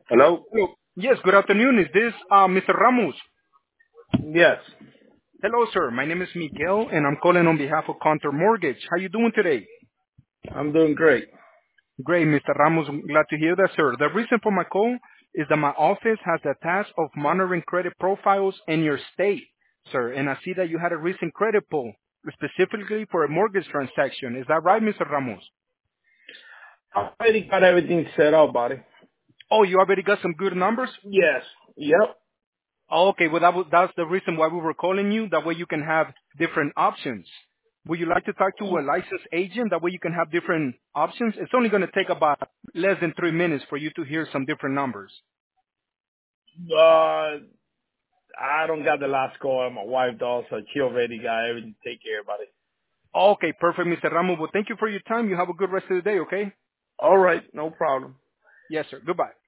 Hello? Hello. Yes, good afternoon. Is this Mr. Ramos? Yes, Hello, sir. My name is Miguel, and I'm calling on behalf of Counter Mortgage. How you doing today? I'm doing great. Great, Mr. Ramos. I'm glad to hear that, sir. The reason for my call is that my office has the task of monitoring credit profiles in your state, sir. And I see that you had a recent credit pull, specifically for a mortgage transaction. Is that right, Mr. Ramos? I already got everything set up, buddy. Oh, you already got some good numbers? Yes. Yep. Oh, okay. Well, that's the reason why we were calling you. That way you can have different options. Would you like to talk to a licensed agent? That way you can have different options. It's only going to take about less than 3 minutes for you to hear some different numbers. I don't got the last call. My wife does, so she already got everything take care, buddy. Okay, perfect, Mr. Ramos. Well, thank you for your time. You have a good rest of the day, okay? All right, no problem. Yes, sir. Goodbye.